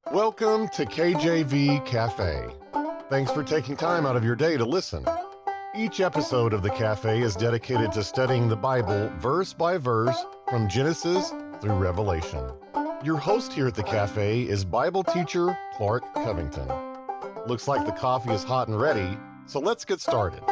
Welcome to KJV Cafe. Thanks for taking time out of your day to listen. Each episode of the Cafe is dedicated to studying the Bible verse by verse from Genesis through Revelation. Your host here at the Cafe is Bible teacher Clark Covington. Looks like the coffee is hot and ready, so let's get started.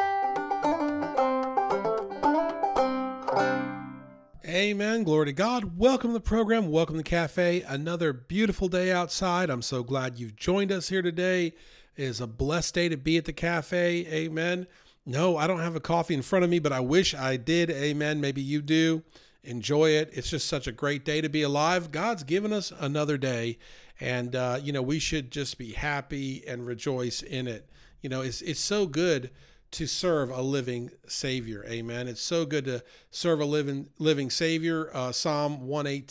Amen. Glory to God. Welcome to the program. Welcome to the Cafe. Another beautiful day outside. I'm so glad you've joined us here today. It is a blessed day to be at the Cafe. Amen. No, I don't have a coffee in front of me, but I wish I did. Amen. Maybe you do. Enjoy it. It's just such a great day to be alive. God's given us another day, and we should just be happy and rejoice in it. It's so good to serve a living Savior. Amen. It's so good to serve a living Savior. Psalm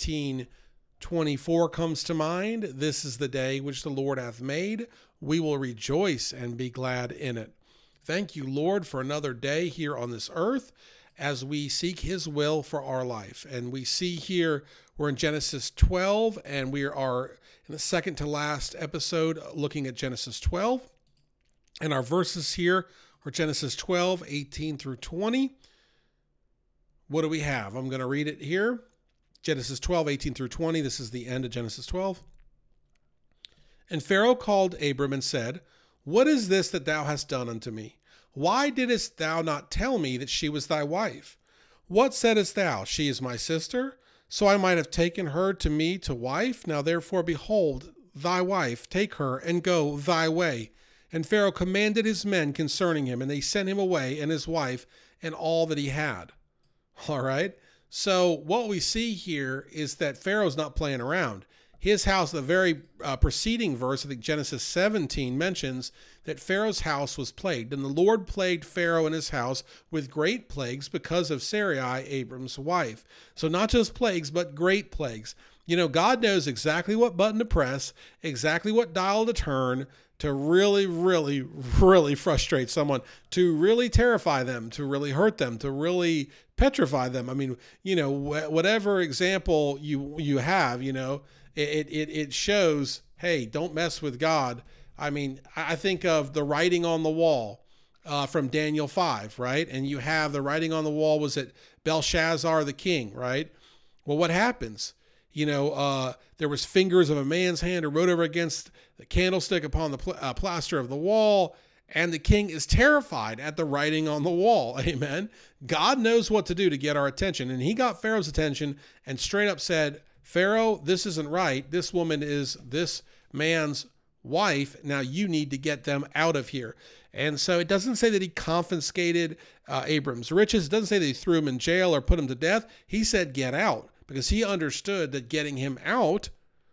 118:24 comes to mind. This is the day which the Lord hath made. We will rejoice and be glad in it. Thank you, Lord, for another day here on this earth as we seek His will for our life. And we see here, we're in Genesis 12, and we are in the second to last episode looking at Genesis 12. And our verses here or Genesis 12, 18 through 20. What do we have? I'm going to read it here. Genesis 12, 18 through 20. This is the end of Genesis 12. And Pharaoh called Abram and said, What is this that thou hast done unto me? Why didst thou not tell me that she was thy wife? What saidst thou? She is my sister? So I might have taken her to me to wife. Now therefore, behold, thy wife, take her and go thy way. And Pharaoh commanded his men concerning him, and they sent him away and his wife and all that he had. All right. So what we see here is that Pharaoh's not playing around. His house, the very preceding verse, I think Genesis 17 mentions that Pharaoh's house was plagued. And the Lord plagued Pharaoh and his house with great plagues because of Sarai, Abram's wife. So not just plagues, but great plagues. God knows exactly what button to press, exactly what dial to turn, to really, really, really frustrate someone, to really terrify them, to really hurt them, to really petrify them. I mean, whatever example you have, it shows, hey, don't mess with God. I mean, I think of the writing on the wall from Daniel 5, right? And you have the writing on the wall was at Belshazzar the king, right? Well, what happens? There was fingers of a man's hand who wrote over against the candlestick upon the plaster of the wall, and the king is terrified at the writing on the wall. Amen. God knows what to do to get our attention, and he got Pharaoh's attention and straight up said, Pharaoh, this isn't right. This woman is this man's wife. Now you need to get them out of here. And so it doesn't say that he confiscated Abram's riches. It doesn't say that he threw him in jail or put him to death. He said, get out. Because he understood that getting him out,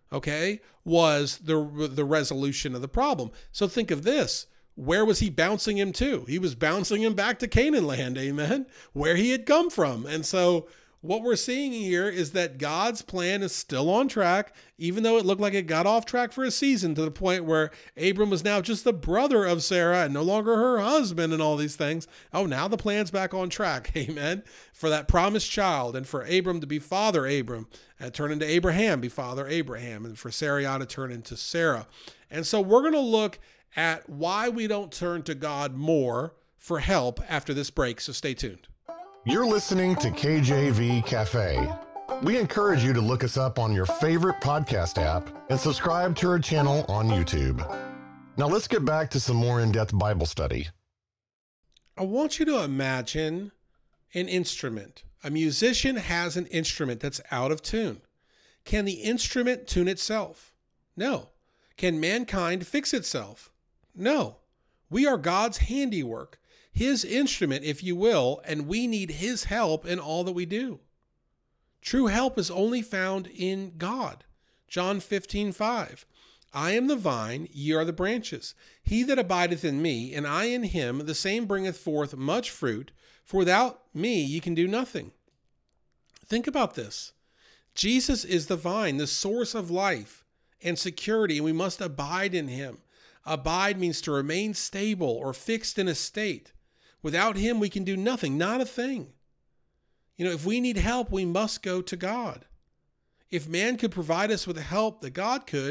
was the resolution of the problem. So think of this. Where was he bouncing him to? He was bouncing him back to Canaan land, amen, where he had come from. And so what we're seeing here is that God's plan is still on track, even though it looked like it got off track for a season to the point where Abram was now just the brother of Sarah and no longer her husband and all these things. Oh, now the plan's back on track, amen, for that promised child and for Abram to be Father Abram and turn into Abraham, be Father Abraham, and for Sarai to turn into Sarah. And so we're going to look at why we don't turn to God more for help after this break, so stay tuned. You're listening to KJV Cafe. We encourage you to look us up on your favorite podcast app and subscribe to our channel on YouTube. Now let's get back to some more in-depth Bible study. I want you to imagine an instrument. A musician has an instrument that's out of tune. Can the instrument tune itself? No. Can mankind fix itself? No. We are God's handiwork, His instrument, if you will, and we need His help in all that we do. True help is only found in God. John 15:5. I am the vine, ye are the branches. He that abideth in me, and I in him, the same bringeth forth much fruit, for without me ye can do nothing. Think about this. Jesus is the vine, the source of life and security, and we must abide in him. Abide means to remain stable or fixed in a state. Without him, we can do nothing, not a thing. If we need help, we must go to God. If man could provide us with the help that God could,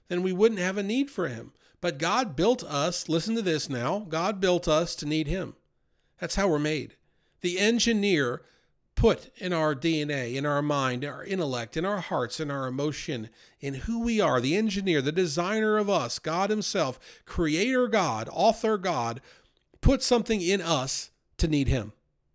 then we wouldn't have a need for him. But God built us, listen to this now, God built us to need him. That's how we're made. The engineer put in our DNA, in our mind, our intellect, in our hearts, in our emotion, in who we are, the engineer, the designer of us, God himself, creator God, author God, put something in us to need him.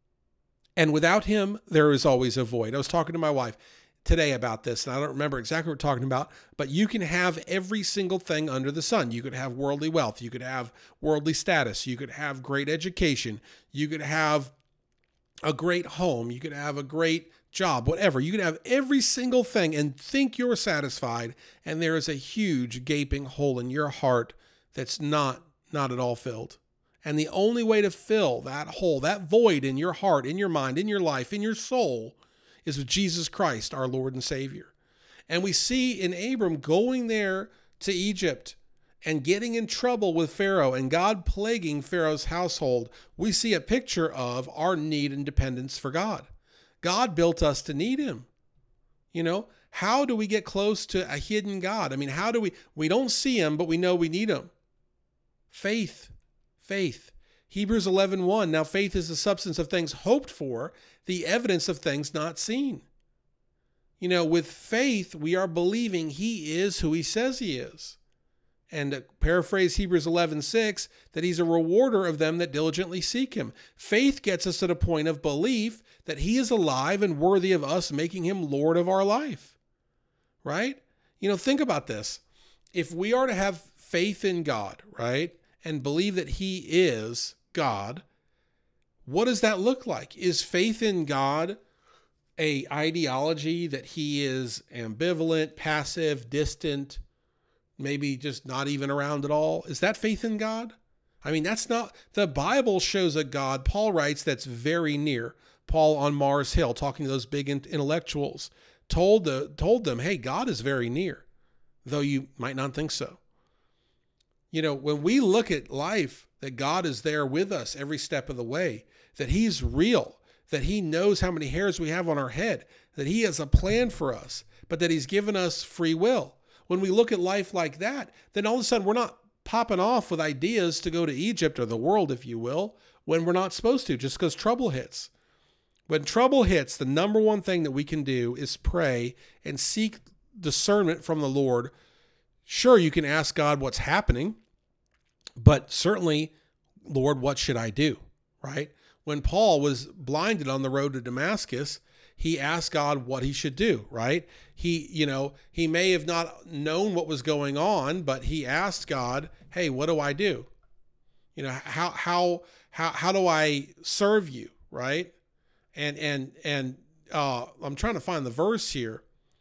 And without him, there is always a void. I was talking to my wife today about this, and I don't remember exactly what we're talking about, but you can have every single thing under the sun. You could have worldly wealth. You could have worldly status. You could have great education. You could have a great home. You could have a great job, whatever. You could have every single thing and think you're satisfied, and there is a huge gaping hole in your heart that's not at all filled. And the only way to fill that hole, that void in your heart, in your mind, in your life, in your soul, is with Jesus Christ, our Lord and Savior. And we see in Abram going there to Egypt and getting in trouble with Pharaoh and God plaguing Pharaoh's household. We see a picture of our need and dependence for God. God built us to need him. You know, how do we get close to a hidden God? I mean, how do we don't see him, but we know we need him. Faith. Hebrews 11:1. Now faith is the substance of things hoped for, the evidence of things not seen. You know, with faith, we are believing he is who he says he is. And to paraphrase Hebrews 11:6, that he's a rewarder of them that diligently seek him. Faith gets us to the point of belief that he is alive and worthy of us making him Lord of our life. Right? You know, think about this. If we are to have faith in God, right, and believe that he is God, what does that look like? Is faith in God a ideology that he is ambivalent, passive, distant, maybe just not even around at all? Is that faith in God? I mean, that's not, the Bible shows a God, Paul writes, that's very near. Paul on Mars Hill, talking to those big intellectuals, told them, hey, God is very near, though you might not think so. You know, when we look at life, that God is there with us every step of the way, that he's real, that he knows how many hairs we have on our head, that he has a plan for us, but that he's given us free will. When we look at life like that, then all of a sudden we're not popping off with ideas to go to Egypt or the world, if you will, when we're not supposed to, just because trouble hits. When trouble hits, the number one thing that we can do is pray and seek discernment from the Lord. Sure, you can ask God what's happening, but certainly, Lord, what should I do? Right? When Paul was blinded on the road to Damascus, he asked God what he should do, right? He may have not known what was going on, but he asked God, hey, what do I do? You know, how do I serve you? Right? And I'm trying to find the verse here.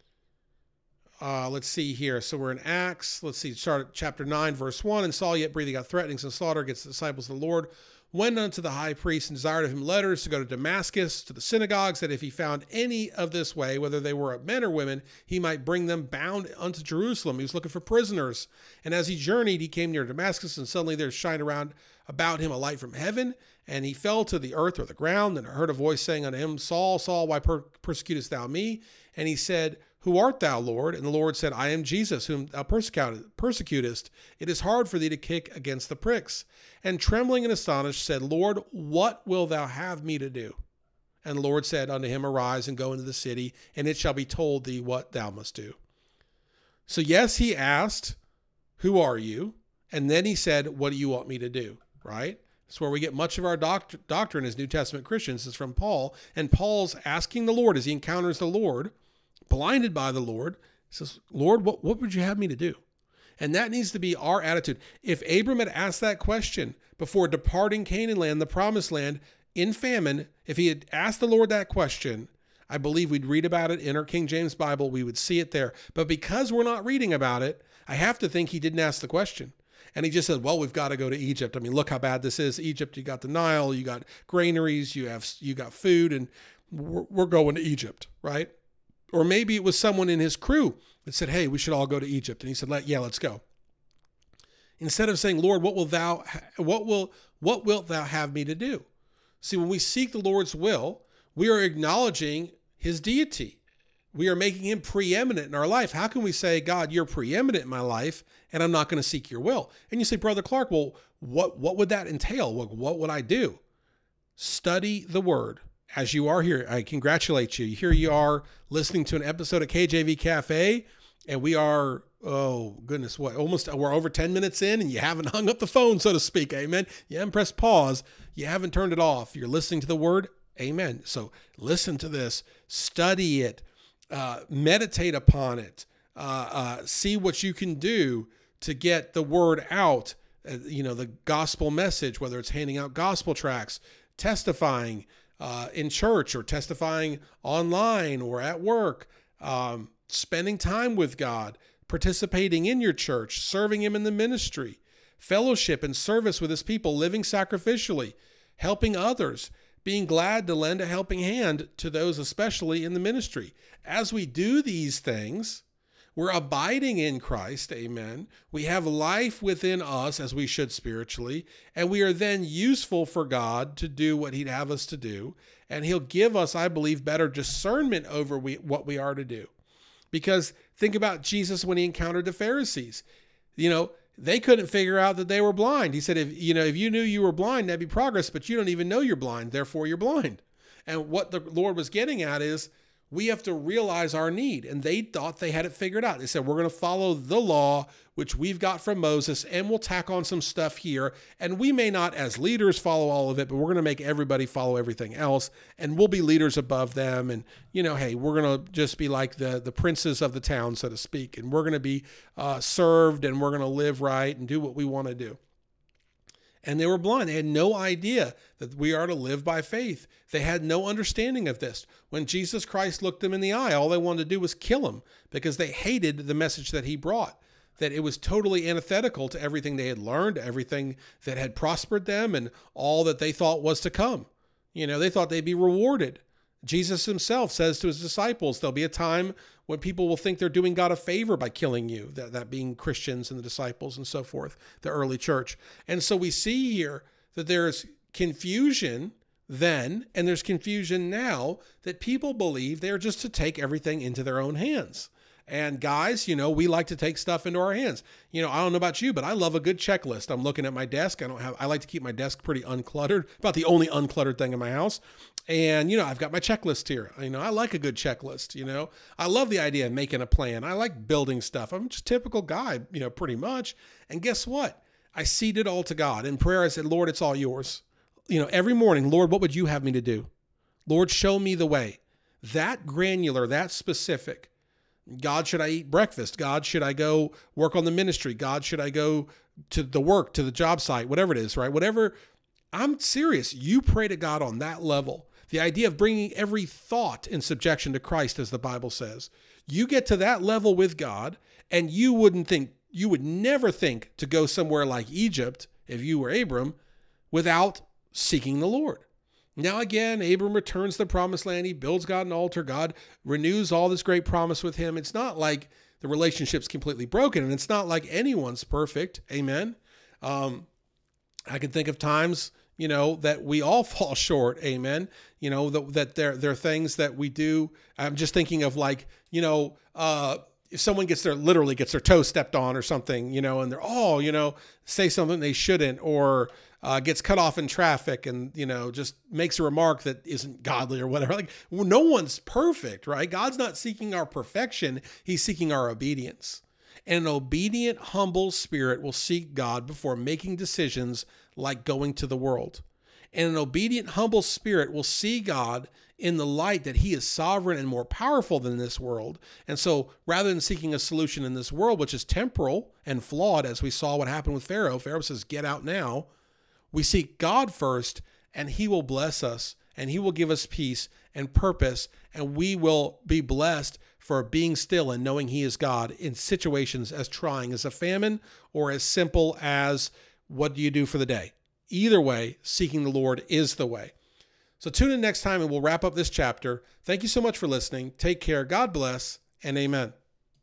Let's see here. So we're in Acts. Let's see, start at chapter 9, verse 1. And Saul, yet breathing out threatenings and slaughter against the disciples of the Lord, went unto the high priest and desired of him letters to go to Damascus, to the synagogues, that if he found any of this way, whether they were men or women, he might bring them bound unto Jerusalem. He was looking for prisoners. And as he journeyed, he came near Damascus, and suddenly there shined around about him a light from heaven, and he fell to the earth or the ground, and heard a voice saying unto him, Saul, Saul, why persecutest thou me? And he said, Who art thou, Lord? And the Lord said, I am Jesus, whom thou persecutest. It is hard for thee to kick against the pricks. And trembling and astonished said, Lord, what wilt thou have me to do? And the Lord said unto him, Arise and go into the city, and it shall be told thee what thou must do. So yes, he asked, Who are you? And then he said, What do you want me to do? Right? That's where we get much of our doctrine as New Testament Christians, is from Paul. And Paul's asking the Lord as he encounters the Lord, blinded by the Lord, says, Lord, what would you have me to do? And that needs to be our attitude. If Abram had asked that question before departing Canaan land, the promised land, in famine, if he had asked the Lord that question, I believe we'd read about it in our King James Bible. We would see it there. But because we're not reading about it, I have to think he didn't ask the question. And he just said, well, we've got to go to Egypt. I mean, look how bad this is. Egypt, you got the Nile, you got granaries, you got food, and we're going to Egypt, right? Or maybe it was someone in his crew that said, hey, we should all go to Egypt. And he said, let's go. Instead of saying, Lord, what wilt thou have me to do? See, when we seek the Lord's will, we are acknowledging his deity. We are making him preeminent in our life. How can we say, God, you're preeminent in my life, and I'm not going to seek your will? And you say, Brother Clark, well, what would that entail? What would I do? Study the word. As you are here, I congratulate you. Here you are listening to an episode of KJV Cafe, and we are, oh goodness, we're over 10 minutes in, and you haven't hung up the phone, so to speak. Amen. You haven't pressed pause. You haven't turned it off. You're listening to the word. Amen. So listen to this, study it, meditate upon it, see what you can do to get the word out, the gospel message, whether it's handing out gospel tracts, testifying in church or testifying online or at work, spending time with God, participating in your church, serving him in the ministry, fellowship and service with his people, living sacrificially, helping others, being glad to lend a helping hand to those, especially in the ministry. As we do these things, we're abiding in Christ, amen. We have life within us as we should spiritually, and we are then useful for God to do what he'd have us to do, and he'll give us, I believe, better discernment over what we are to do. Because think about Jesus when he encountered the Pharisees. They couldn't figure out that they were blind. He said, if you knew you were blind, that'd be progress, but you don't even know you're blind, therefore you're blind. And what the Lord was getting at is we have to realize our need. And they thought they had it figured out. They said, we're going to follow the law, which we've got from Moses, and we'll tack on some stuff here. And we may not, as leaders, follow all of it, but we're going to make everybody follow everything else. And we'll be leaders above them. And, hey, we're going to just be like the princes of the town, so to speak. And we're going to be served, and we're going to live right and do what we want to do. And they were blind. They had no idea that we are to live by faith. They had no understanding of this. When Jesus Christ looked them in the eye, all they wanted to do was kill him because they hated the message that he brought, that it was totally antithetical to everything they had learned, everything that had prospered them, and all that they thought was to come. They thought they'd be rewarded. Jesus himself says to his disciples, there'll be a time when people will think they're doing God a favor by killing you, that being Christians and the disciples and so forth, the early church. And so we see here that there's confusion then, and there's confusion now, that people believe they're just to take everything into their own hands. And guys, we like to take stuff into our hands. I don't know about you, but I love a good checklist. I'm looking at my desk. I like to keep my desk pretty uncluttered, about the only uncluttered thing in my house. And, I've got my checklist here. I like a good checklist. I love the idea of making a plan. I like building stuff. I'm just a typical guy, pretty much. And guess what? I cede it all to God. In prayer, I said, Lord, it's all yours. Every morning, Lord, what would you have me to do? Lord, show me the way. That granular, that specific. God, should I eat breakfast? God, should I go work on the ministry? God, should I go to the work, to the job site, whatever it is, right? Whatever. I'm serious. You pray to God on that level. The idea of bringing every thought in subjection to Christ, as the Bible says. You get to that level with God, and you would never think to go somewhere like Egypt, if you were Abram, without seeking the Lord. Now again, Abram returns to the promised land. He builds God an altar. God renews all this great promise with him. It's not like the relationship's completely broken, and it's not like anyone's perfect. Amen. I can think of times, that we all fall short. Amen. That there are things that we do. I'm just thinking of if someone literally gets their toe stepped on or something, and they're, say something they shouldn't, or gets cut off in traffic and, just makes a remark that isn't godly or whatever. No one's perfect, right? God's not seeking our perfection. He's seeking our obedience. And an obedient, humble spirit will seek God before making decisions like going to the world. And an obedient, humble spirit will see God in the light that he is sovereign and more powerful than this world. And so rather than seeking a solution in this world, which is temporal and flawed, as we saw what happened with Pharaoh says, get out now. We seek God first, and he will bless us, and he will give us peace and purpose, and we will be blessed for being still and knowing he is God in situations as trying as a famine or as simple as what do you do for the day. Either way, seeking the Lord is the way. So tune in next time and we'll wrap up this chapter. Thank you so much for listening. Take care. God bless, and amen.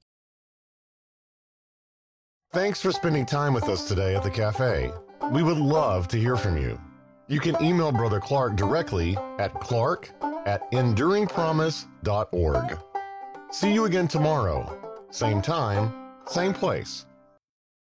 Thanks for spending time with us today at the cafe. We would love to hear from you. You can email Brother Clark directly at clark@enduringpromise.org. See you again tomorrow. Same time, same place.